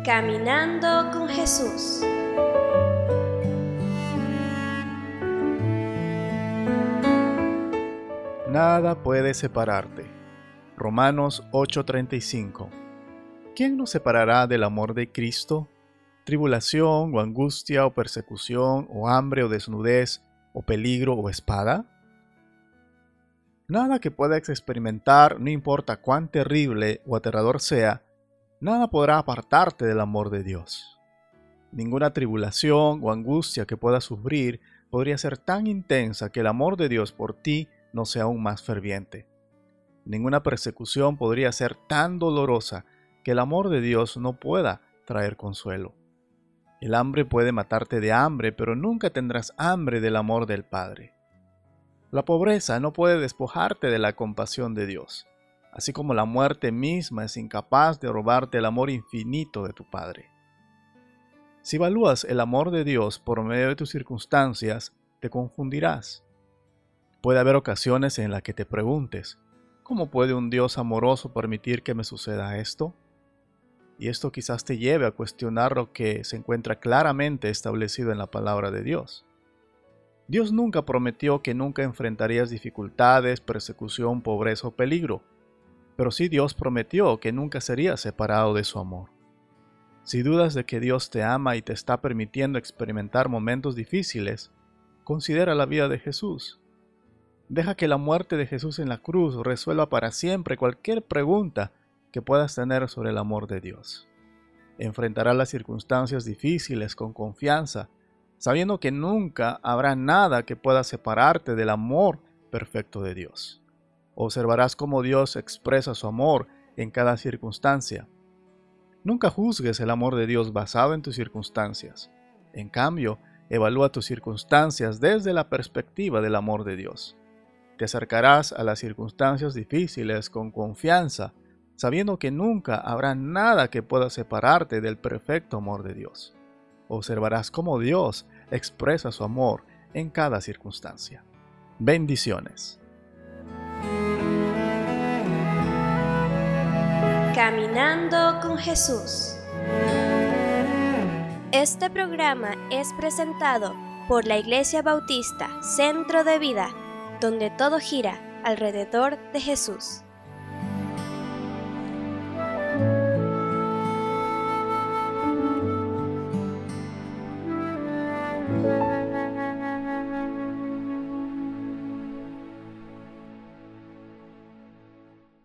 Caminando con Jesús. Nada puede separarte. Romanos 8:35. ¿Quién nos separará del amor de Cristo? ¿Tribulación o angustia o persecución o hambre o desnudez o peligro o espada? Nada que puedas experimentar, no importa cuán terrible o aterrador sea, nada podrá apartarte del amor de Dios. Ninguna tribulación o angustia que puedas sufrir podría ser tan intensa que el amor de Dios por ti no sea aún más ferviente. Ninguna persecución podría ser tan dolorosa que el amor de Dios no pueda traer consuelo. El hambre puede matarte de hambre, pero nunca tendrás hambre del amor del Padre. La pobreza no puede despojarte de la compasión de Dios, así como la muerte misma es incapaz de robarte el amor infinito de tu Padre. Si evalúas el amor de Dios por medio de tus circunstancias, te confundirás. Puede haber ocasiones en las que te preguntes, ¿cómo puede un Dios amoroso permitir que me suceda esto? Y esto quizás te lleve a cuestionar lo que se encuentra claramente establecido en la palabra de Dios. Dios nunca prometió que nunca enfrentarías dificultades, persecución, pobreza o peligro, pero sí Dios prometió que nunca serías separado de su amor. Si dudas de que Dios te ama y te está permitiendo experimentar momentos difíciles, considera la vida de Jesús. Deja que la muerte de Jesús en la cruz resuelva para siempre cualquier pregunta que puedas tener sobre el amor de Dios. Enfrentarás las circunstancias difíciles con confianza, sabiendo que nunca habrá nada que pueda separarte del amor perfecto de Dios. Observarás cómo Dios expresa su amor en cada circunstancia. Nunca juzgues el amor de Dios basado en tus circunstancias. En cambio, evalúa tus circunstancias desde la perspectiva del amor de Dios. Te acercarás a las circunstancias difíciles con confianza, sabiendo que nunca habrá nada que pueda separarte del perfecto amor de Dios. Observarás cómo Dios expresa su amor en cada circunstancia. Bendiciones. Caminando con Jesús. Este programa es presentado por la Iglesia Bautista Centro de Vida, donde todo gira alrededor de Jesús.